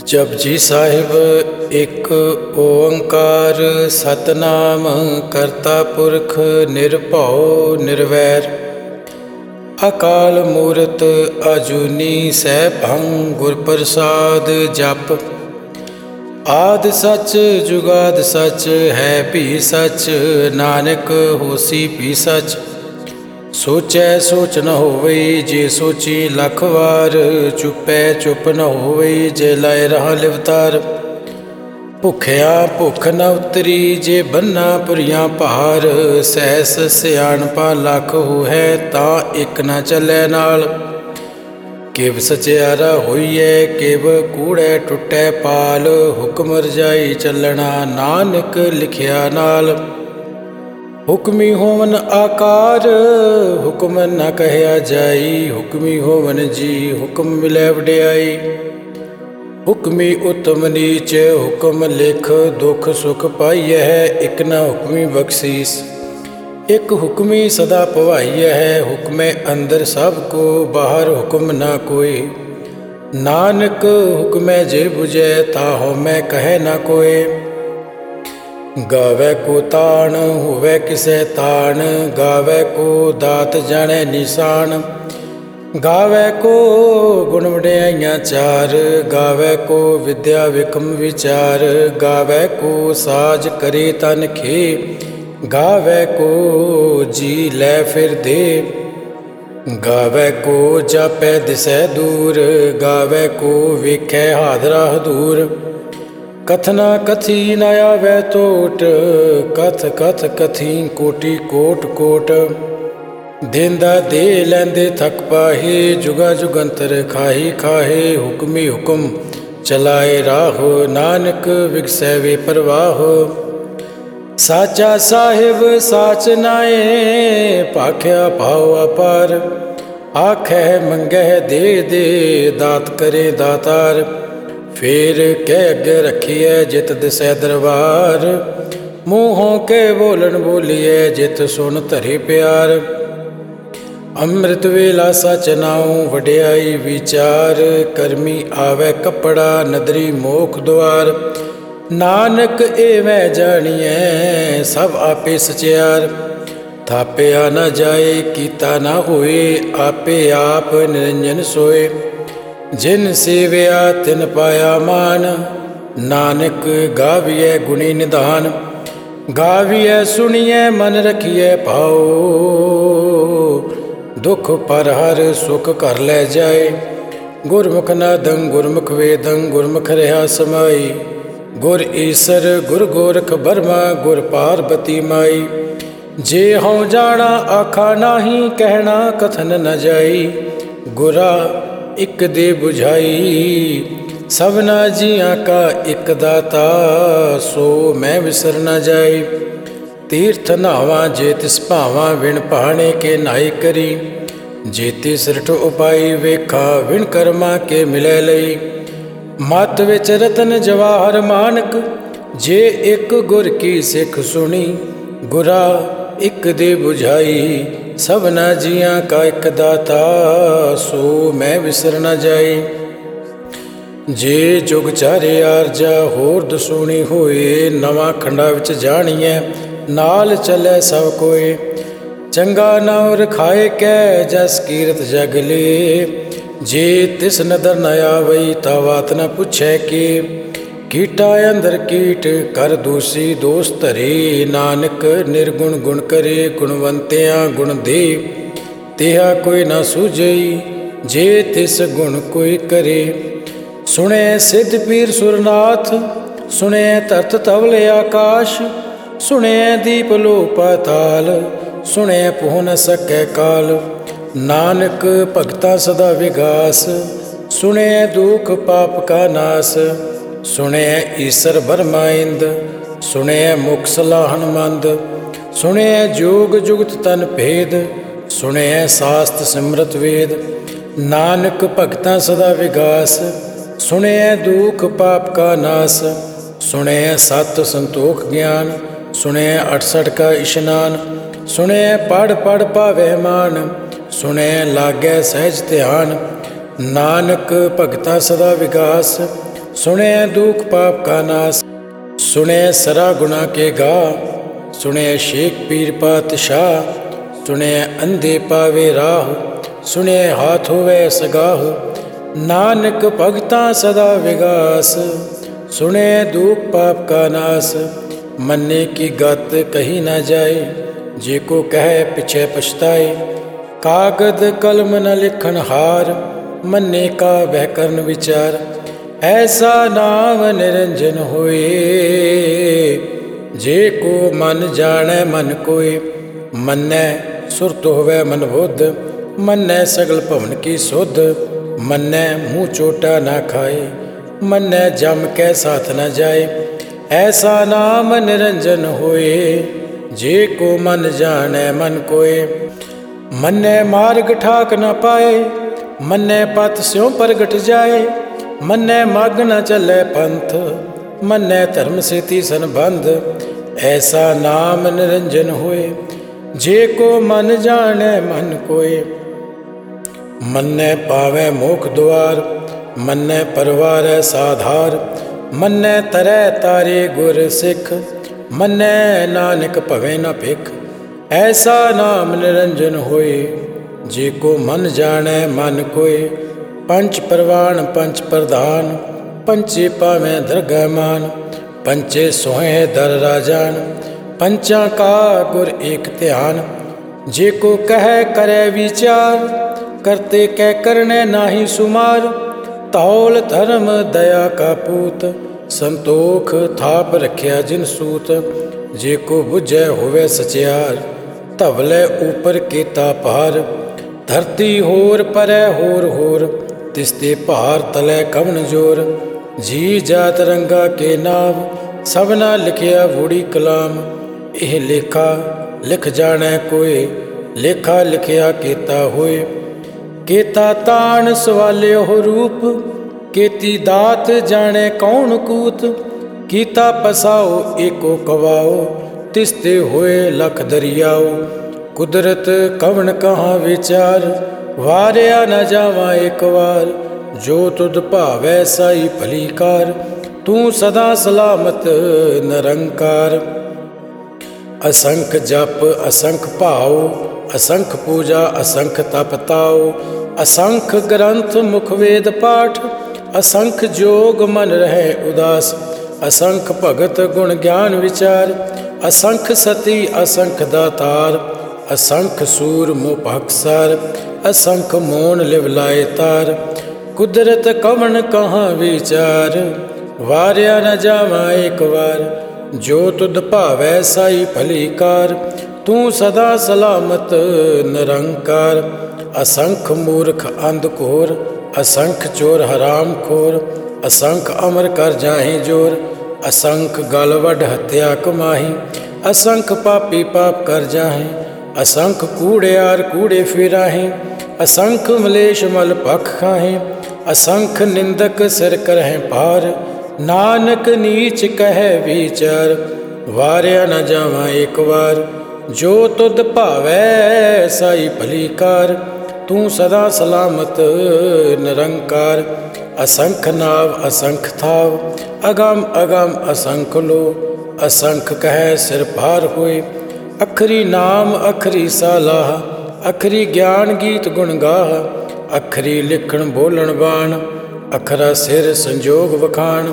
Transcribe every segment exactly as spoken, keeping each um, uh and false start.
ਜਪਜੀ ਸਾਹਿਬ ਇੱਕ ਓੰਕਾਰ ਸਤਿਨਾਮ ਕਰਤਾ ਪੁਰਖ ਨਿਰਭਉ ਨਿਰਵੈਰ ਅਕਾਲ ਮੂਰਤ ਅਜੂਨੀ ਸੈਭੰ ਗੁਰ ਪ੍ਰਸਾਦ ਜਪ। ਆਦਿ ਸੱਚ ਜੁਗਾਦਿ ਸੱਚ ਹੈ ਭੀ ਸੱਚ ਨਾਨਕ ਹੋਸੀ ਭੀ ਸੱਚ। ਸੋਚੈ ਸੋਚ ਨ ਹੋਵਈ ਜੇ ਸੋਚੀ ਲੱਖ ਵਾਰ ਚੁੱਪੈ ਚੁੱਪ ਨ ਹੋਵਈ ਜੇ ਲਾਇ ਰਹਾ ਲਿਵਤਾਰ। ਭੁੱਖਿਆ ਭੁੱਖ ਨ ਉਤਰੀ ਜੇ ਬੰਨਾ ਪੁਰੀਆਂ ਭਾਰ ਸਹਿਸ ਸਿਆਣਪਾ ਲੱਖ ਹੋਇ ਤਾਂ ਇੱਕ ਨ ਚੱਲੈ ਨਾਲ। ਕਿਵ ਸਚਿਆਰਾ ਹੋਈਐ ਕਿਵ ਕੂੜੈ ਟੁੱਟੈ ਪਾਲ ਹੁਕਮ ਰਜਾਈ ਚੱਲਣਾ ਨਾਨਕ ਲਿਖਿਆ ਨਾਲ। ਹੁਕਮੀ ਹੋਵਨ ਆਕਾਰ ਹੁਕਮ ਨ ਕਹਿਆ ਜਾਈ ਹੁਕਮੀ ਹੋਵਨ ਜੀ ਹੁਕਮ ਮਿਲੈ ਵਡਿਆਈ। ਹੁਕਮੀ ਉਤਮ ਨੀਚ ਹੁਕਮ ਲਿਖ ਦੁਖ ਸੁਖ ਪਾਈਐ ਇੱਕ ਨ ਹੁਕਮੀ ਬਖਸ਼ੀਸ। ਇੱਕ ਹੁਕਮੀ ਸਦਾ ਭਵਾਈਐ ਹੈ ਹੁਕਮੇ ਅੰਦਰ ਸਭ ਕੋ ਬਾਹਰ ਹੁਕਮ ਨਾ ਕੋਈ। ਨਾਨਕ ਹੁਕਮੈ ਜੇ ਬੁਝੈ ਤਾ ਹਉਮੈ ਕਹੈ ਨਾ ਕੋਇ। ਗਾਵੈ ਕੋ ਤਾਣ ਹੋਵੈ ਕਿਸੈ ਤਾਣ ਗਾਵੈ ਕੋ ਦਾਤ ਜਾਣੈ ਨਿਸ਼ਾਨ। ਗਾਵੈ ਕੋ ਗੁਣ ਵਡਿਆਈਆਂ ਚਾਰ ਗਾਵੈ ਕੋ ਵਿਦਿਆ ਵਿਕਮ ਵਿਚਾਰ। ਗਾਵੈ ਕੋ ਸਾਜ ਕਰੇ ਤਨ ਖੇ ਗਾਵੈ ਕੋ ਜੀ ਲੈ ਫਿਰ ਦੇ। ਗਾਵੈ ਕੋ ਜਾਪੈ ਦਿਸੈ ਦੂਰ ਗਾਵੈ ਕੋ ਵੇਖੈ ਹਾਦਰਾ ਹਦੂਰ। ਕਥਨਾ ਕਥੀ ਨ ਆਵੈ ਟੋਟ ਕਥ ਕਥ ਕਥੀ ਕੋਟੀ ਕੋਟ ਕੋਟ। ਦੇਂਦਾ ਦੇ ਲੈਂਦੇ ਥਕ ਪਾਹੇ ਜੁਗਾ ਜੁਗੰਤਰ ਖਾਹੀ ਖਾਹੇ। ਹੁਕਮੀ ਹੁਕਮ ਚਲਾਏ ਰਾਹ ਨਾਨਕ ਵਿਗਸੈ ਵੇ ਪ੍ਰਵਾਹ। ਸਾਚਾ ਸਾਹਿਬ ਸਾਚ ਨਾਏ ਭਾਖਿਆ ਭਾਉ ਅਪਾਰ। ਆਖੈ ਮੰਗੈ ਦੇ ਦੇ ਦਾਤ ਕਰੇ ਦਾਤਾਰ। ਫੇਰ ਕਹਿ ਅੱਗੇ ਰੱਖੀਐ ਜਿਤ ਦਿਸੈ ਦਰਬਾਰ। ਮੂੰਹੋਂ ਕੇ ਬੋਲਣ ਬੋਲੀਐ ਜਿਤ ਸੁਣ ਧਰੇ ਪਿਆਰ। ਅੰਮ੍ਰਿਤ ਵੇਲਾ ਸਚ ਨਾਉ ਵਡਿਆਈ ਵਿਚਾਰ। ਕਰਮੀ ਆਵੈ ਕੱਪੜਾ ਨਦਰੀ ਮੋਖ ਦੁਆਰ। ਨਾਨਕ ਏਵੈ ਜਾਣੀਐ ਸਭ ਆਪੇ ਸਚਿਆਰ। ਥਾਪਿਆ ਨ ਜਾਏ ਕੀਤਾ ਨ ਹੋਏ ਆਪੇ ਆਪ ਨਿਰੰਜਨ ਸੋਏ। ਜਿਨ ਸੇਵਿਆ ਤਿਨ ਪਾਇਆ ਮਾਨ ਨਾਨਕ ਗਾਵੀਐ ਗੁਣੀ ਨਿਧਾਨ। ਗਾਵੀਐ ਸੁਣੀਐ ਮਨ ਰਖੀਐ ਭਾਉ ਦੁਖ ਪਰ ਹਰ ਸੁਖ ਘਰ ਲੈ ਜਾਏ। ਗੁਰਮੁਖ ਨਾਦੰ ਗੁਰਮੁਖ ਵੇਦੰ ਗੁਰਮੁਖ ਰਿਹਾ ਸਮਾਈ। ਗੁਰ ਈਸਰ ਗੁਰ ਗੋਰਖ ਬਰਮਾ ਗੁਰ ਪਾਰਬਤੀ ਮਾਈ। ਜੇ ਹਉ ਜਾਣਾ ਆਖਾ ਨਾਹੀ ਕਹਿਣਾ ਕਥਨ ਨ ਜਾਈ। ਗੁਰਾ ਇੱਕ ਦੇ ਬੁਝਾਈ ਸਭਨਾ ਜੀਆਂ ਕਾ ਇੱਕ ਦਾਤਾ ਸੋ ਮੈਂ ਵਿਸਰ ਨ ਜਾਈ। ਤੀਰਥ ਨਹਾਵਾਂ ਜੇ ਤਿਸ ਭਾਵਾਂ ਵਿਣ ਪਹਾਣੇ ਕੇ ਨਾਈ ਕਰੀ। ਜੇ ਤਿਸ ਰਟ ਉਪਾਈ ਵੇਖਾ ਵਿਣ ਕਰਮਾ ਕੇ ਮਿਲੈ ਲਈ। ਮਤ ਵਿੱਚ ਰਤਨ ਜਵਾਹਰ ਮਾਨਕ ਜੇ ਇੱਕ ਗੁਰ ਕੀ ਸਿੱਖ ਸੁਣੀ। ਗੁਰਾ ਇੱਕ ਦੇ ਬੁਝਾਈ ਸਭਨਾ ਜੀਆਂ ਕਾ ਇੱਕ ਦਾਤਾ ਸੋ ਮੈਂ ਵਿਸਰ ਨ ਜਾਈ। ਜੇ ਜੁਗ ਚਾਰੇ ਆਰਜਾ ਹੋਰ ਦਸੂਣੀ ਹੋਏ ਨਵਾਂ ਖੰਡਾ ਵਿੱਚ ਜਾਣੀਐ ਨਾਲ ਚੱਲੈ ਸਭ ਕੋਏ। ਚੰਗਾ ਨਾਉ ਰਖਾਏ ਕੈ ਜਸ ਕੀਰਤ ਜਗ ਲੇ। ਜੇ ਤਿਸ ਨਦਰ ਨ ਆਵਈ ਤਾ ਬਾਤ ਨ ਪੁੱਛੈ ਕੇ। ਕੀਟਾ ਅੰਦਰ ਕੀਟ ਕਰ ਦੂਸੀ ਦੋਸ ਧਰੇ। ਨਾਨਕ ਨਿਰਗੁਣ ਗੁਣ ਕਰੇ ਗੁਣਵੰਤਿਆਂ ਗੁਣ ਦੇ। ਤਿਹਾ ਕੋਈ ਨਾ ਸੂਝਈ ਜੇ ਤਿਸ ਗੁਣ ਕੋਈ ਕਰੇ। ਸੁਣੈ ਸਿੱਧ ਪੀਰ ਸੁਰਨਾਥ ਸੁਣੈ ਧਰਤ ਧਵਲ ਆਕਾਸ਼। ਸੁਣੈ ਦੀਪ ਲੋ ਪਾਤਾਲ ਸੁਣੈ ਪਹੁ ਨ ਸਕੈ ਕਾਲ। ਨਾਨਕ ਭਗਤਾ ਸਦਾ ਵਿਗਾਸ ਸੁਣੈ ਦੁਖ ਪਾਪ ਕਾ ਨਾਸ। ਸੁਣਿਐ ਈਸਰ ਬਰਮਾ ਇੰਦ ਸੁਣਿਐ ਮੁਖ ਸਲਾਹਨ ਮੰਦ। ਸੁਣਿਐ ਜੋਗ ਜੁਗਤ ਤਨ ਭੇਦ ਸੁਣਿਐ ਸਾਸਤ ਸਿਮਰਤ ਵੇਦ। ਨਾਨਕ ਭਗਤਾਂ ਸਦਾ ਵਿਗਾਸ ਸੁਣਿਐ ਦੁਖ ਪਾਪ ਕਾ ਨਾਸ। ਸੁਣਿਐ ਸਤ ਸੰਤੋਖ ਗਿਆਨ ਸੁਣਿਐ ਅਠਸਠ ਕਾ ਇਸ਼ਨਾਨ। ਸੁਣਿਐ ਪੜ ਪੜ ਪਾਵੈ ਮਾਨ ਸੁਣਿਐ ਲਾਗੈ ਸਹਿਜ ਧਿਆਨ। ਨਾਨਕ ਭਗਤਾ ਸਦਾ ਵਿਗਾਸ सुने दुख पाप का नाश, सुने सरा गुना के गा, सुने शेख पीर पातशाह, सुने अंधे पावे राह, सुने हाथ होवे सगाह, नानक भगता सदा विगास, सुने दुख पाप का नाश। मन्ने की गत कही न जाए, जे को कहे पिछे पछताए, कागद कलम न लिखन हार, मन्ने का वह करन विचार, ऐसा नाम निरंजन होए, जे को मन जाने मन कोय। मन्ने सुरत होवे मन बुद्ध, मन्ने सगल भवन की सुध, मन्ने मुँह चोटा ना खाए, मन्ने जम के साथ न जाए, ऐसा नाम निरंजन होए, जे को मन जाने मन कोय। मन्ने मार्ग ठाक न पाए, मन्ने पथ स्यों प्रगट जाए, मन्ने मार्ग न चले पंथ, मन्ने धर्म से तीसन बंध, ऐसा नाम निरंजन होए, जे को मन जाने मन कोय। मन्ने पावे मोख द्वार, मन्ने परवार साधार, मन्ने तरह तारे गुर सिख, मन्ने नानक भवे न भिख, ऐसा नाम निरंजन होए, जे को मन जाने मन कोय। पंच परवान पंच प्रधान, पंचे पावे दरगाह मान, पंचे सोहे दर राजान, पंचा का गुर एक ध्यान, जे को कहे करे विचार, करते कै करने नाही सुमार, तौल धर्म दया का पूत, संतोख थाप रखिया जिन सूत, जे को बुझे होवे सचियार, धवले ऊपर केता पार, धरती होर परै होर होर, तिसते पहाड़ तले कवन जोर, जी जात रंगा के नाम, सबना लिखिया बूढ़ी कलाम, एह लेखा लिख जाने कोय, लेखा लिखिया केता होए। केता तान सवाले हो रूप, केती दात जाने कौन कूत, कीता पसाओ एको कवाओ, तिसते होए लख दरियाओ, कुदरत कवन कहाँ विचार, वारिया न जावा एक बार, जो तुद भावै साई भलीकार, तू सदा सलामत निरंकार। असंख जप असंख भाव, असंख पूजा असंख तप ताओ, असंख ग्रंथ मुख वेद पाठ, असंख जोग मन रहे उदास, असंख भगत गुण ज्ञान विचार, असंख सती असंख दातार, असंख सूर मुँह अक्सर, असंख मोन लिवलाए तार, कुदरत कवन कहाँ विचार, वारिया न जावा एक बार, जो तुद भावै साई भलीकार, तू सदा सलामत निरंकार। असंख मूर्ख अंधकोर, असंख चोर हराम खोर, असंख अमर कर जाहि जोर, असंख गल वड हत्या कमाही, असंख पापी पाप कर जाहि, असंख कूड़ियार कूड़े फिराहि, असंख मलेश मल पख खाहि, असंख निंदक सिर करहि पार, नानक नीच कहे विचार, वारिया न जावा एक बार, जो तुद भावै साई भलीकार, तू सदा सलामत निरंकार। असंख नाव असंख थाव, अगम अगम असंख लो, असंख कहे सिर पार होए, अखरी नाम अखरी सालाह, अखरी ज्ञान गीत गुण गाह, अखरी लिखण बोलण बाण, अखरा सिर संजोग वखाण,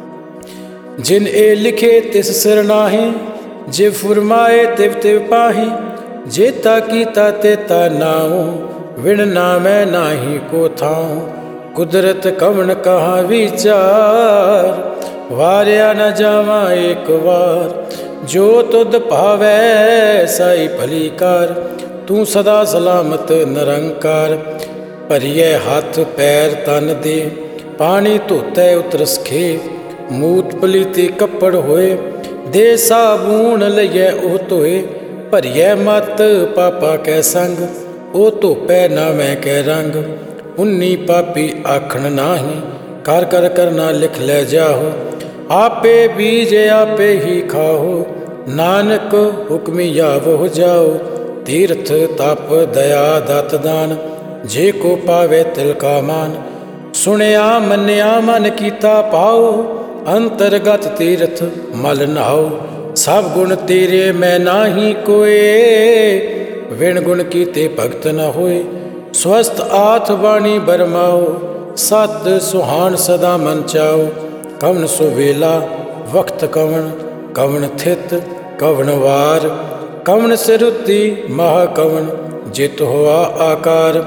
जिन ए लिखे तिस सिर नाहि, जे फुरमाए तिव तिव पाहि, जेता कीता तेता नाऊं, विण नामै नाही को थाऊं, कुदरत कवन कहाँ विचार, वारिया न जावा एक बार, जो तुद भावै साई भलीकार, तू सदा सलामत निरंकार। भरिए हाथ पैर तन दे, पानी धोते उतरस खे, मूत पलीते कपड़ होए, दे साबून लइए ओ धोए, भरिए मत पापा कै संग, ओ धोपै नामै कै रंग, उन्नी पापी आखण नाही, कर कर करना लिख ले जाहो, आपे बीज आपे ही खाओ, नानक हुक्मी यावो जाओ, तीर्थ तप दया दत दान, जे को पावे तिल का मान, ਸੁਣਿਆ ਮੰਨਿਆ ਮਨ ਕੀਤਾ ਪਾਓ, ਅੰਤਰਗਤ ਤੀਰਥ ਮਲ ਨਾਓ। ਸਭ ਗੁਣ ਤੇਰੇ ਮੈਂ ਨਾਹੀ ਕੋਏ, ਵਿਣ ਗੁਣ ਕੀਤੇ ਭਗਤ ਨ ਹੋਏ। ਸਵਸਤ ਆਥ ਬਾਣੀ ਬਰਮਾਓ, ਸਤ ਸੁਹਾਣ ਸਦਾ ਮਨ ਚਾਓ। ਕਵਣ ਸੋ ਵੇਲਾ ਵਕਤ ਕਵਣ, ਕਵਣ ਥਿਤ ਕਵਣ ਵਾਰ। ਕਵਣ ਸਿਰੁਤੀ ਮਹਾ ਕਵਣ, ਜਿਤ ਹੋਆ ਆਕਾਰ।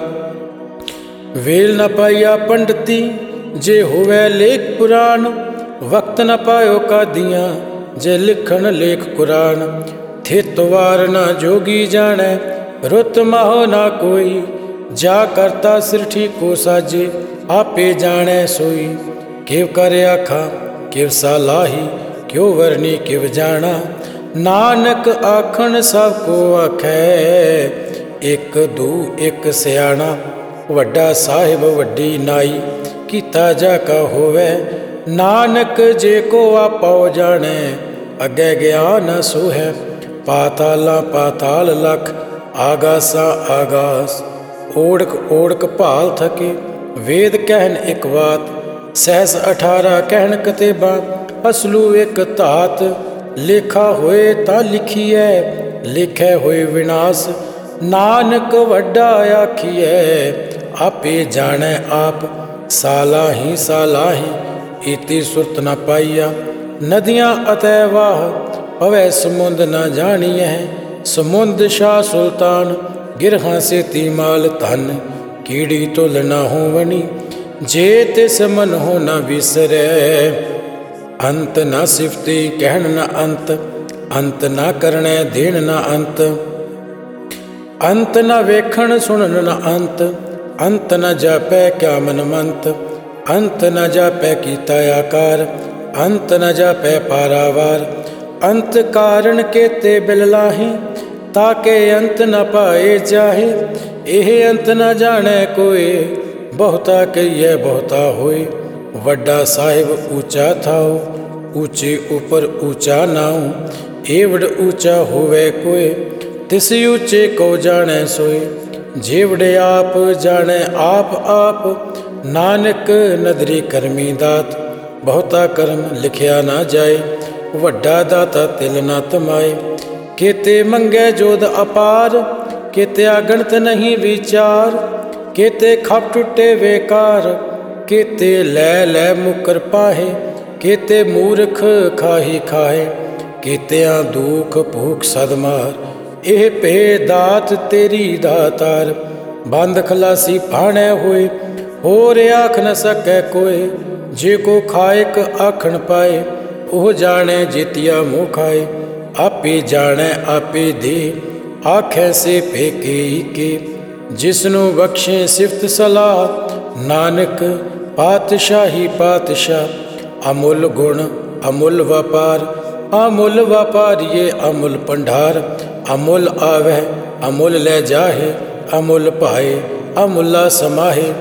ਵੇਲ ਨ ਪਾਈਆ ਪੰਡਤੀ, ਜੇ ਹੋਵੇ ਲੇਖ ਪੁਰਾਣ। ਵਕਤ ਨ ਪਾਇਓ ਕਾਦੀਆਂ, ਜੇ ਲਿਖਣ ਲੇਖ ਕੁਰਾਨ। ਥਿਤ ਵਾਰ ਨਾ ਜੋਗੀ ਜਾਣੈ, ਰੁੱਤ ਮਾਹੋ ਨਾ ਕੋਈ। ਜਾ ਕਰਤਾ ਸਿਰਠੀ ਕੋ ਸਾਜੇ, ਆਪੇ ਜਾਣੈ ਸੋਈ। ਕਿਵ ਕਰ ਆਖਾਂ ਕਿਵ ਸਾਲਾਹੀ, ਕਿਉ ਵਰਨੀ ਕਿਵ ਜਾਣਾ। ਨਾਨਕ ਆਖਣ ਸਭ ਕੋ ਆਖੈ, ਇੱਕ ਦੂ ਇੱਕ ਸਿਆਣਾ। ਵੱਡਾ ਸਾਹਿਬ ਵੱਡੀ ਨਾਈ, ਕੀਤਾ ਜਾ ਕਾ ਹੋਵੇ। ਨਾਨਕ ਜੇ ਕੋ ਆਪੋ ਜਾਣੈ, ਅੱਗੇ ਗਿਆਨ ਸੋ ਹੈ। ਪਾਤਾਲਾਂ ਪਾਤਾਲ ਲਖ, ਆਗਾਸਾਂ ਆਗਾਸ। ਓੜਕ ਓੜਕ ਭਾਲ ਥਕੇ, ਵੇਦ ਕਹਿਣ ਇੱਕ ਬਾਤ। ਸਹਿਸ ਅਠਾਰਾਂ ਕਹਿਣ ਕਤੇਬਾ, ਅਸਲੂ ਇੱਕ ਧਾਤ। ਲੇਖਾ ਹੋਏ ਤਾਂ ਲਿਖੀਐ, ਲਿਖੈ ਹੋਏ ਵਿਨਾਸ਼। ਨਾਨਕ ਵੱਡਾ ਆਖੀਐ, ਆਪੇ ਜਾਣੈ ਆਪ। ਸਾਲਾਹੀ ਸਾਲਾਹੀ, ਇਤੀ ਸੁਰਤ ਨ ਪਾਈਆ। ਨਦੀਆਂ ਅਤੈ ਵਾਹ, ਪਵੈ ਸਮੁੰਦ ਨ ਜਾਣੀਐ। ਸਮੁੰਦ ਸ਼ਾਹ ਸੁਲਤਾਨ, ਗਿਰਹਾਂ ਸੇਤੀ ਮਾਲ ਧਨ। ਕੀੜੀ ਤੁਲ ਨ ਹੋਵਣੀ, ਜੇ ਤਿਸ ਮਨ ਹੋ ਨ ਵਿਸਰੈ। ਅੰਤ ਨ ਸਿਫਤੀ ਕਹਿਣ ਨ ਅੰਤ, ਅੰਤ ਨ ਕਰਣੈ ਦੇਣ ਨ ਅੰਤ। ਅੰਤ ਨ ਵੇਖਣ ਸੁਣਨ ਨ ਅੰਤ, ਅੰਤ ਨ ਜਾਪੈ ਕਿਆ ਮਨ ਮੰਤ। ਅੰਤ ਨ ਜਾਪੈ ਕੀਤਾ ਆਕਾਰ, ਅੰਤ ਨ ਜਾਪੈ ਪਾਰਾਵਾਰ। ਅੰਤ ਕਾਰਨ ਕੇਤੇ ਬਿਲਲਾਹੀ, ਤਾਕੇ ਅੰਤ ਨ ਪਾਏ ਜਾਹੇ। ਇਹ ਅੰਤ ਨ ਜਾਣੈ ਕੋਏ, ਬਹੁਤਾ ਕਹੀਏ ਬਹੁਤਾ ਹੋਏ। ਵੱਡਾ ਸਾਹਿਬ ਊਚਾ ਥਾਉ, ਊਚੇ ਉਪਰ ਊਚਾ ਨਾਉ। ਏਵੜ ਊਚਾ ਹੋਵੇ ਕੋਏ, ਤਿਸ ਊਚੇ ਕੋ ਜਾਣੈ ਸੋਏ। ਜੇਵੜ ਆਪ ਜਾਣੈ ਆਪ ਆਪ, ਨਾਨਕ ਨਦਰੀ ਕਰਮੀ ਦਾਤ। ਬਹੁਤਾ ਕਰਮ ਲਿਖਿਆ ਨਾ ਜਾਏ, ਵੱਡਾ ਦਾਤਾ ਤਿਲ ਨਾ ਤਮਾਏ। ਕੇਤੇ ਮੰਗੈ ਜੋਧ ਅਪਾਰ, ਕੇਤੇ ਅਗਣਤ ਨਹੀਂ ਵਿਚਾਰ। ਕੇਤੇ ਖਪ ਟੁੱਟੇ ਵੇਕਾਰ, ਕੇਤੇ ਲੈ ਲੈ ਮੁਕਰ ਪਾਹੇ। ਕੇਤੇ ਮੂਰਖ ਖਾਹੀ ਖਾਹੇ, ਕੇਤਿਆਂ ਦੁਖ ਭੂਖ ਸਦ ਮਾਰ। ਇਹ ਭੇ ਦਾਤ ਤੇਰੀ ਦਾਤਾਰ, ਬੰਦ ਖਲਾਸੀ ਭਾਣੈ ਹੋਏ। ਹੋਰ ਆਖ ਨ ਸਕੈ ਕੋਏ, ਜੇ ਕੋ ਖਾਇਕ ਆਖਣ ਪਾਏ। ਉਹ ਜਾਣੈ ਜੀਤਿਆ ਮੂੰਹ ਖਾਏ, ਆਪੇ ਜਾਣੈ ਆਪੇ ਦੇ। ਆਖੈ ਸੇ ਫੇਕੇ ਕੇ, ਜਿਸਨੂੰ ਬਖਸ਼ੇ ਸਿਫਤ ਸਲਾਹ। ਨਾਨਕ ਪਾਤਸ਼ਾਹੀ ਪਾਤਸ਼ਾਹ, ਅਮੁੱਲ ਗੁਣ ਅਮੁੱਲ ਵਪਾਰ। ਅਮੁੱਲ ਵਪਾਰੀਏ ਅਮੁੱਲ ਭੰਡਾਰ। ਅਮੁੱਲ ਆਵੈ ਅਮੁੱਲ ਲੈ ਜਾਹੇ, ਅਮੁੱਲ ਭਾਏ ਅਮੁੱਲਾ ਸਮਾਹੇ।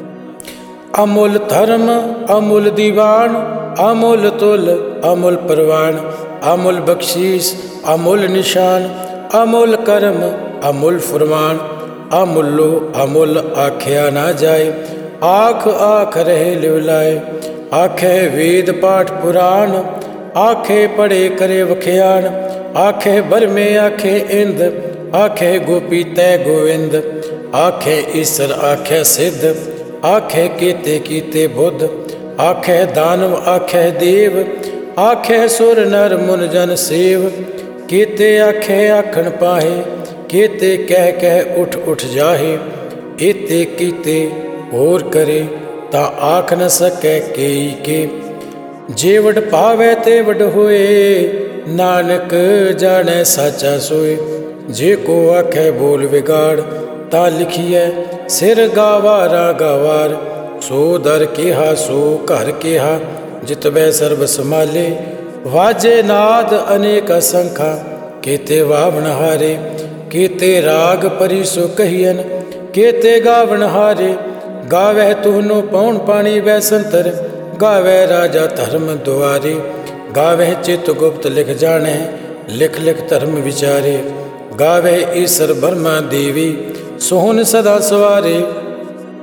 ਅਮੁੱਲ ਧਰਮ ਅਮੁੱਲ ਦੀਵਾਨ, ਅਮੁੱਲ ਤੁਲ ਅਮੁੱਲ ਪ੍ਰਵਾਨ। ਅਮੁੱਲ ਬਖਸ਼ੀਸ ਅਮੁੱਲ ਨਿਸ਼ਾਨ, ਅਮੁੱਲ ਕਰਮ ਅਮੁੱਲ ਫੁਰਮਾਨ। ਅਮੁੱਲੋ ਅਮੁੱਲ ਆਖਿਆ ਨਾ ਜਾਏ, ਆਖ ਆਖ ਰਹੇ ਲਿਵ ਲਾਏ। ਆਖੇ ਵੇਦ ਪਾਠ ਪੁਰਾਣ, ਆਖੇ ਪੜੇ ਕਰੇ ਵਖਿਆਣ। ਆਖੇ ਬਰਮੇ ਆਖੇ ਇੰਦ, ਆਖੇ ਗੋਪੀ ਤੈ ਗੋਵਿੰਦ। ਆਖੇ ਈਸਰ ਆਖੇ ਸਿੱਧ, ਆਖੇ ਕੀਤੇ ਕੀਤੇ ਬੁੱਧ। ਆਖੇ ਦਾਨਵ ਆਖੇ ਦੇਵ, ਆਖੇ ਸੁਰ ਨਰ ਮੁਨ ਜਨ ਸੇਵ। ਕੀਤੇ ਆਖੇ ਆਖਣ ਪਾਹੇ, ਕੀਤੇ ਕਹਿ ਕਹਿ ਉਠ ਉਠ ਜਾਹੇ। ਏਤੇ ਕੀਤੇ ਹੋਰ ਕਰੇ, ਤਾਂ ਆਖ ਨ ਸਕੈ ਕੇਈ ਕੇ। ਜੇ ਵਡ ਪਾਵੈ ਤੇ ਵਡ ਹੋਏ, ਨਾਨਕ ਜਾਣੈ ਸਾਚਾ ਸੋਏ। ਜੇ ਕੋ ਆਖੈ ਬੋਲ ਵਿਗਾੜ, ਤਾਂ ਲਿਖੀਐ ਸਿਰ ਗਾਵਾਰਾ ਗਾਵਾਰ। ਸੋ ਦਰ ਕਿਹਾ ਸੋ ਘਰ ਕਿਹਾ, ਜਿਤਬੈ ਸਰਬ ਸੰਭਾਲੇ। ਵਾਜੇ ਨਾਦ ਅਨੇਕ ਅਸੰਖਾ, ਕੇਤੇ ਵਾਵਣ ਹਾਰੇ। ਕੇਤੇ ਰਾਗ ਪਰੀ ਸੋ ਕਹੀਐਨ, ਕੇਤੇ ਗਾਵਣ ਹਾਰੇ। ਗਾਵੈ ਤੁਹਨੂੰ ਪੌਣ ਪਾਣੀ ਵੈ ਸੰਤਰ, ਗਾਵੈ ਰਾਜਾ ਧਰਮ ਦੁਆਰੇ। ਗਾਵੈ ਚਿਤ ਗੁਪਤ ਲਿਖ ਜਾਣੈ, ਲਿਖ ਲਿਖ ਧਰਮ ਵਿਚਾਰੇ। ਗਾਵੈ ਈਸਰ ਬਰਮਾ ਦੇਵੀ, ਸੋਹਨ ਸਦਾ ਸਵਾਰੇ।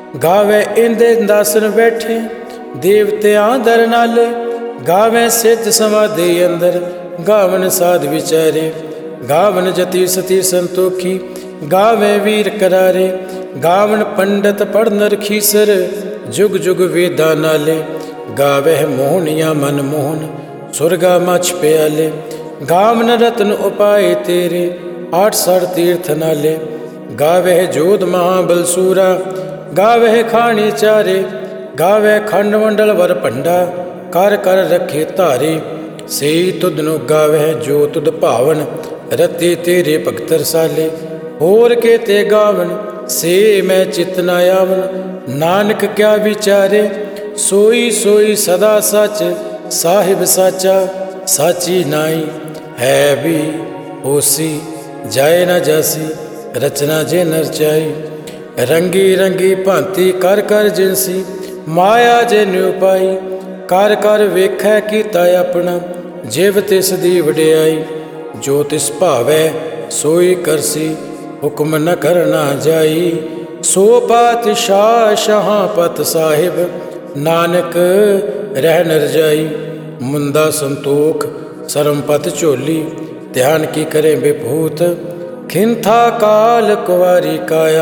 ਗਾਵੇ ਇੰਦੇ ਦਾਸਨ ਬੈਠੇ ਦੇਵਤਿਆਂ ਦਰ ਨਾਲੇ, ਗਾਵੇ ਸਿੱਧ ਸਮਾਧੀ ਅੰਦਰ ਗਾਵਨ ਸਾਧ ਵਿਚਾਰੇ, ਗਾਵਨ ਜਤੀ ਸਤੀ ਸੰਤੋਖੀ ਗਾਵੇ ਵੀਰ ਕਰਾਰੇ, ਗਾਵਨ ਪੰਡਤ ਪੜ੍ਹਨ ਰਖੀਸਰ ਜੁਗ ਜੁਗ ਵੇਦਾਂ ਨਾਲੇ, ਗਾਵੇ ਮੋਹਣੀਆਂ ਮਨ ਮੋਹਨ ਸੁਰਗਾ ਮਛ ਪਿਆਲੇ, ਗਾਵਨ ਰਤਨ ਉਪਾਏ ਤੇਰੇ ਆਠ ਸੜ ਤੀਰਥ ਨਾਲੇ, ਗਾਵੇ ਜੋਧ ਮਹਾਬਲ ਸੂਰਾ ਗਾਵੇ ਖਾਣੀ ਚਾਰੇ, ਗਾਵੇ ਖੰਡ ਮੰਡਲ ਵਰ ਭੰਡਾ ਕਰ ਕਰ ਰੱਖੇ ਧਾਰੇ, ਸਈ ਤੁਧ ਨੂੰ ਗਾਵੇ ਜੋ ਤੁਧ ਭਾਵਨ ਰਤੇ ਤੇਰੇ ਭਗਤ ਰਸਾਲੇ, ਹੋਰ ਕੇ ਤੇ ਗਾਵਨ ਸੇ ਮੈਂ ਚਿਤ ਨਾ ਆਵਨ, ਨਾਨਕ ਕਿਆ ਵਿਚਾਰੇ ਸੋਈ ਸੋਈ ਸਦਾ ਸੱਚ, ਸਾਹਿਬ ਸਾਚਾ ਸਾਚੀ ਨਾਈ, ਹੈ ਵੀ ਹੋਸੀ ਜਾਏ ਨਾ ਜਾਸੀ ਰਚਨਾ ਜੇ ਨਰਚਾਈ, ਰੰਗੀ ਰੰਗੀ ਭਾਂਤੀ ਕਰ ਕਰ ਜਿਨਸੀ ਮਾਇਆ ਜੇ ਨਿਉ ਪਾਈ, ਕਰ ਕਰ ਵੇਖੈ ਕੀਤਾ ਆਪਣਾ ਜਿਵ ਤਿਸ ਦੀ ਵਡਿਆਈ, ਜੋ ਤਿਸ ਭਾਵੈ ਸੋਈ ਕਰਸੀ ਹੁਕਮ ਨ ਕਰਨਾ ਜਾਈ, ਸੋ ਪਾਤਸ਼ਾਹ ਸ਼ਾਹਾਂ ਪਤ ਸਾਹਿਬ ਨਾਨਕ ਰਹਿ ਨ ਰਜਾਈ, ਮੁੰਦਾ ਸੰਤੋਖ ਸਰਮਪਤ ਝੋਲੀ ਧਿਆਨ ਕੀ ਕਰੇ ਬਿਭੂਤ, ਖਿੰਥਾ ਕਾਲ ਕੁਵਾਰੀ ਕਾਇਆ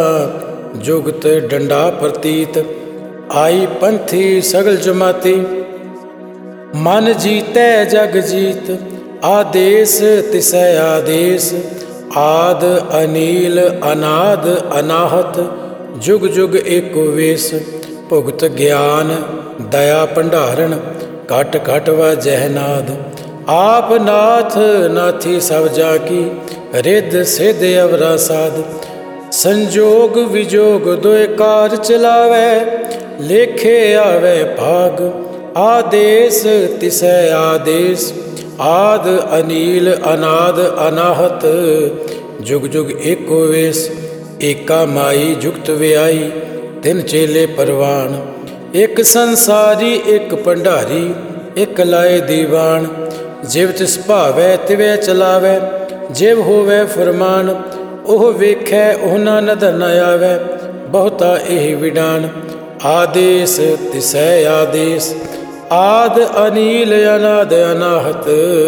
ਜੁਗਤ ਡੰਡਾ ਪ੍ਰਤੀਤ, ਆਈ ਪੰਥੀ ਸਗਲ ਜਮਾਤੀ ਮਨ ਜੀਤੈ ਜਗ ਜੀਤ, ਆਦੇਸ ਤਿਸੈ ਆਦੇਸ ਆਦ ਅਨੀਲ ਅਨਾਦ ਅਨਾਹਤ, ਜੁਗ ਜੁਗ ਏਕੋ ਵੇਸ, ਭੁਗਤ ਗਿਆਨ ਦਇਆ ਭੰਡਾਰਨ ਘਟ ਘਟ ਵਾਜਹਿ ਨਾਦ, ਆਪ ਨਾਥ ਨਾਥੀ ਸਭ ਜਾ ਕੀ ਰਿੱਧ ਸਿੱਧ ਅਵਰਾ ਸਾਧ, ਸੰਜੋਗ ਵਿਜੋਗ ਦੋਇ ਕਾਰ ਚਲਾਵੈ ਲੇਖੇ ਆਵੈ ਭਾਗ, ਆਦੇਸ ਤਿਸੈ ਆਦੇਸ ਆਦ ਅਨੀਲ ਅਨਾਦ ਅਨਾਹਤ, ਜੁਗ ਜੁਗ ਏਕੋ ਵੇਸ, ਏਕਾ ਮਾਈ ਜੁਗਤ ਵਿਆਈ ਤਿੰਨ ਚੇਲੇ ਪਰਵਾਨ, ਇੱਕ ਸੰਸਾਰੀ ਇੱਕ ਭੰਡਾਰੀ ਇੱਕ ਲਾਏ ਦੀਵਾਨ, ਜਿਵ ਤਿਸ ਭਾਵੈ ਤਿਵੈ ਚਲਾਵੈ ਜਿਵ ਹੋਵੈ ਫਰਮਾਨ, ਉਹ ਵੇਖੈ ਉਹਨਾਂ ਨਦਰ ਨ ਆਵੈ ਬਹੁਤਾ ਇਹ ਵਿਡਾਨ, ਆਦੇਸ ਤਿਸੈ ਆਦੇਸ ਆਦ ਅਨੀਲ ਅਨਾਦ ਅਨਾਹਤ,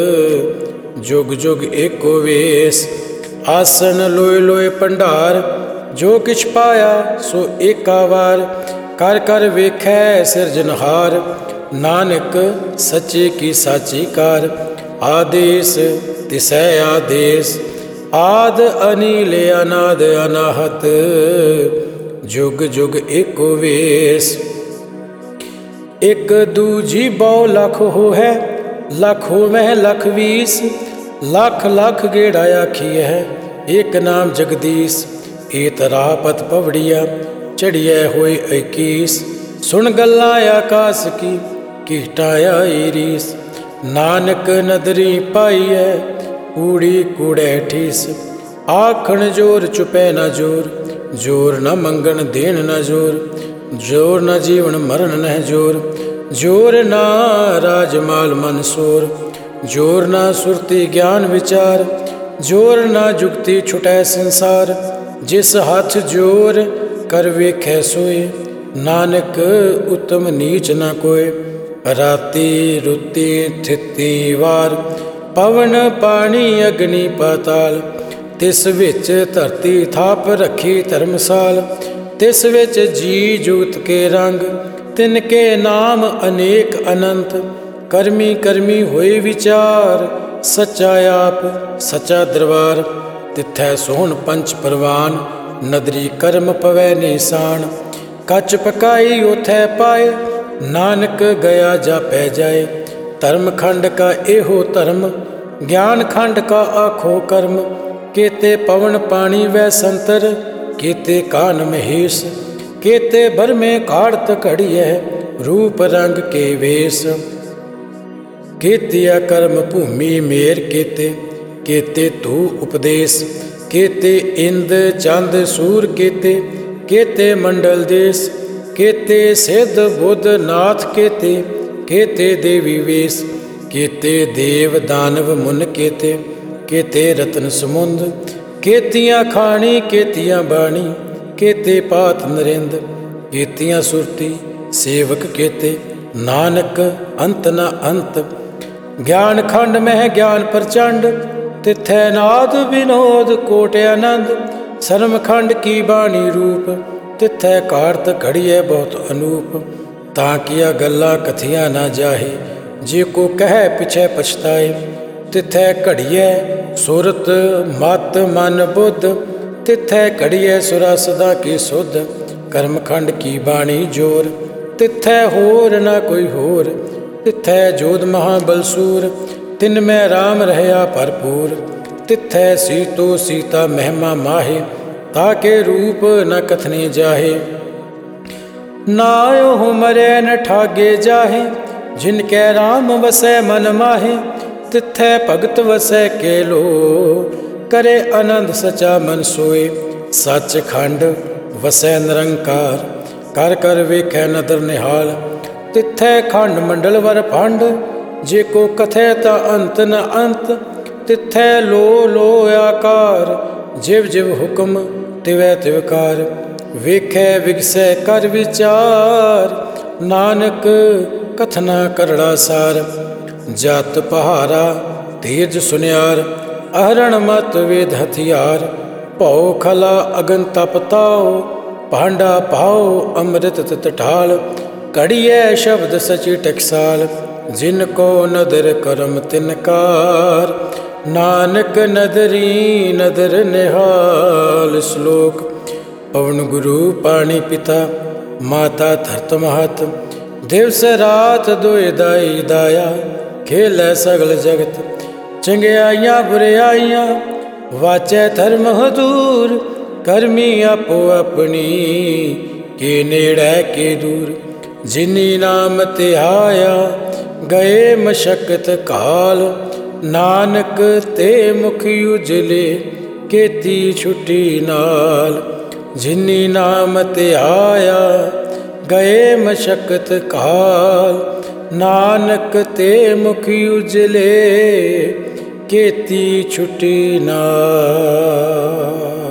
ਜੁਗ ਜੁਗ ਏਕੋ ਵੇਸ, ਆਸਨ ਲੋਏ ਲੋਏ ਭੰਡਾਰ ਜੋ ਕਿਛ ਪਾਇਆ ਸੋ ਏਕਾ ਵਾਰ, ਕਰ ਕਰ ਵੇਖੈ ਸਿਰਜਨਹਾਰ ਨਾਨਕ ਸੱਚੇ ਕੀ ਸਾਚੀ ਕਾਰ, ਆਦੇਸ ਤਿਸੈ ਆਦੇਸ ਆਦ ਅਨੀਲ ਅਨਾਦ ਅਨਾਹਤ, ਜੁਗ ਜੁਗ ਏਕੋ ਵੇਸ, ਇੱਕ ਦੂਜੀ ਬਹੁ ਲੱਖ ਹੋ ਹੈ ਲੱਖ ਹੋਵੈ ਲੱਖ ਵੀਸ, ਲੱਖ ਲੱਖ ਗੇੜਾ ਆਖੀ ਹੈ ਇੱਕ ਨਾਮ ਜਗਦੀਸ਼, ਏ ਤਰਾਪਤ ਪਵੜੀਆ ਚੜੀਐ ਹੋਏ ਇਕੀਸ, ਸੁਣ ਗੱਲਾਂ ਆਕਾਸ ਕੀ ਕੀਟਾ ਆਈ ਰੀਸ, ਨਾਨਕ ਨਦਰੀ ਪਾਈਐ ਕੂੜੀ ਕੂੜੈ ਠੀਸ, ਆਖਣ ਜੋਰ ਚੁਪੈ ਨਾ ਜੋਰ, ਜੋਰ ਨ ਮੰਗਣ ਦੇਣ ਨ ਜੋਰ, ਜੋਰ ਨ ਜੀਵਨ ਮਰਨ ਨਹਿ ਜੋਰ, ਜੋਰ ਨਾ ਰਾਜ ਮਾਲ ਮਨ ਸੋਰ, ਜੋਰ ਨਾ ਸੁਰਤੀ ਗਿਆਨ ਵਿਚਾਰ, ਜੋਰ ਨਾ ਜੁਗਤੀ ਛੁਟੈ ਸੰਸਾਰ, ਜਿਸ ਹੱਥ ਜੋਰ ਕਰ ਵੇਖੈ ਸੋਏ, ਨਾਨਕ ਉਤਮ ਨੀਚ ਨਾ ਕੋਏ, ਰਾਤੀ ਰੁੱਤੀ ਥਿਤੀ ਵਾਰ, ਪਵਨ ਪਾਣੀ ਅਗਨੀ ਪਾਤਾਲ, ਤਿਸ ਵਿੱਚ ਧਰਤੀ ਥਾਪ ਰੱਖੀ ਧਰਮਸਾਲ, ਤਿਸ ਵਿੱਚ ਜੀ ਜੁਗਤ ਕੇ ਰੰਗ, ਤਿਨ ਕੇ ਨਾਮ ਅਨੇਕ ਅਨੰਤ, ਕਰਮੀ ਕਰਮੀ ਹੋਏ ਵਿਚਾਰ, ਸੱਚਾ ਆਪ ਸੱਚਾ ਦਰਬਾਰ, ਤਿੱਥੈ ਸੋਹਣ ਪੰਚ ਪਰਵਾਨ, ਨਦਰੀ ਕਰਮ ਪਵੈ ਨਿਸ਼ਾਨ, ਕੱਚ ਪਕਾਈ ਉਥੈ ਪਾਏ, ਨਾਨਕ ਗਿਆ ਜਾਪੈ ਜਾਏ, ਧਰਮ ਖੰਡ ਕਾ ਇਹੋ ਧਰਮ, ਗਿਆਨ ਖੰਡ ਕਾ ਆਖੋ ਕਰਮ, केते पवन पानी वै संतर, केते कान महेश, केते भर में काढ़त घड़िय रूप रंग के वेश, केतिया कर्म भूमि मेर केते, केते तू उपदेश, केते इंद चंद सूर केते, केते मंडल देश, केते सिद्ध बुद्ध नाथ केते, केते देवी वेश, केते देव दानव मुन केते, केते रतन समुंद, केतियाँ खानी केतियाँ बाणी, केते पात नरिंद, ਕੀਤੀਆਂ ਸੁਰਤੀ ਸੇਵਕ ਕੇਤੇ, ਨਾਨਕ ਅੰਤ ਨ ਅੰਤ। ਗਿਆਨ ਖੰਡ ਮਹਿ ਗਿਆਨ ਪ੍ਰਚੰਡ, ਤਿਥੈ ਨਾਦ ਵਿਨੋਦ ਕੋਟ ਆਨੰਦ। ਸਰਮ ਖੰਡ ਕੀ ਬਾਣੀ ਰੂਪ, ਤਿਥੈ ਕਾਰਤ ਘੜੀਐ ਬਹੁਤ ਅਨੂਪ। ਤਾਂ ਕੀਆ ਗੱਲਾਂ ਕਥੀਆਂ ਨਾ ਜਾਹੇ, ਜੇ ਕੋ ਕਹਿ ਪਿਛੈ ਪਛਤਾਏ। ਤਿਥੈ ਘੜੀਐ ਸੁਰਤ ਮਤ ਮਨ ਬੁੱਧ, ਤਿਥੈ ਘੜੀਐ ਸੁਰਾ ਸਦਾ ਕੀ ਸੁਧ। ਕਰਮ ਖੰਡ ਕੀ ਬਾਣੀ ਜੋਰ, ਤਿਥੈ ਹੋਰ ਨਾ ਕੋਈ ਹੋਰ। ਤਿਥੈ ਜੋਧ ਮਹਾਬਲਸੂਰ, ਤਿਨ ਮੈਂ ਰਾਮ ਰਹਿਆ ਭਰਪੂਰ। ਤਿਥੈ ਸੀਤੋ ਸੀਤਾ ਮਹਿਮਾ ਮਾਹੇ, ਤਾਕੇ ਰੂਪ ਨ ਕਥਨੇ ਜਾਹੇ। ਨਾਇਓ ਮਰੈ ਨ ਠਾਗੇ ਜਾਹੇ, ਜਿਨ ਕੈ ਰਾਮ ਵਸੈ ਮਨ ਮਾਹੇ। ਤਿਥੈ ਭਗਤ ਵਸੈ ਕੇਲੋ, ਕਰੇ ਆਨੰਦ ਸਚਾ ਮਨ ਸੋਏ। ਸੱਚ ਖੰਡ ਵਸੈ ਨਿਰੰਕਾਰ, ਕਰ ਕਰ ਵੇਖੈ ਨਦਰ ਨਿਹਾਲ। ਤਿਥੈ ਖੰਡ ਮੰਡਲ ਵਰ ਭੰਡ, ਜੇ ਕੋ ਕਥੈ ਤਾ ਅੰਤ ਨ ਅੰਤ। ਤਿਥੈ ਲੋ ਲੋ ਆਕਾਰ, ਜਿਵ ਜਿਵ ਹੁਕਮ ਤਿਵੈ ਤਿਵਕਾਰ। ਵੇਖੈ ਵਿਗਸੈ ਕਰ ਵਿਚਾਰ, ਨਾਨਕ ਕਥਨਾ ਕਰੜਾ ਸਾਰ। ਜਤ ਪਹਾਰਾ ਤੇਜ ਸੁਨਿਆਰ, ਅਹਰਣ ਮਤ ਵੇਦ ਹਥਿਆਰ। ਭਉ ਖਲਾ ਅਗਨ ਤਪ ਤਾਉ, ਭਾਂਡਾ ਭਾਉ ਅੰਮ੍ਰਿਤ ਤਿਤ ਢਾਲ। ਘੜੀਐ ਸ਼ਬਦ ਸਚੀ ਟਕਸਾਲ, ਜਿਨ ਕੋ ਨਦਰ ਕਰਮ ਤਿਨਕਾਰ। ਨਾਨਕ ਨਦਰੀ ਨਦਰ ਨਿਹਾਲ। ਸ਼ਲੋਕ। ਪਵਨ ਗੁਰੂ ਪਾਣੀ ਪਿਤਾ, ਮਾਤਾ ਧਰਤ ਮਹਤ। ਦਿਵਸ ਰਾਤ ਦੁਇ ਦਾਈ ਦਾਇਆ, ਖੇਲੈ ਸਗਲ ਜਗਤ। ਚੰਗਿਆਈਆਂ ਬੁਰਿਆਈਆਂ, ਵਾਚੈ ਧਰਮ ਹਦੂਰ। ਕਰਮੀ ਆਪੋ ਆਪਣੀ, ਕੇ ਨੇੜੈ ਕੇ ਦੂਰ। ਜਿਨੀ ਨਾਮ ਧਿਆਇਆ, ਗਏ ਮਸ਼ਕਤ ਕਾਲ। ਨਾਨਕ ਤੇ ਮੁਖ ਉਜਲੇ, ਕੀਤੀ ਛੁੱਟੀ ਨਾਲ। ਜਿਨੀ ਨਾਮ ਧਿਆਇਆ, ਗਏ ਮਸ਼ਕਤ ਕਾਲ। ਨਾਨਕ ਤੇ ਮੁਖ ਉਜਲੇ, ਕੀਤੀ ਛੁੱਟੀ ਨਾਲ।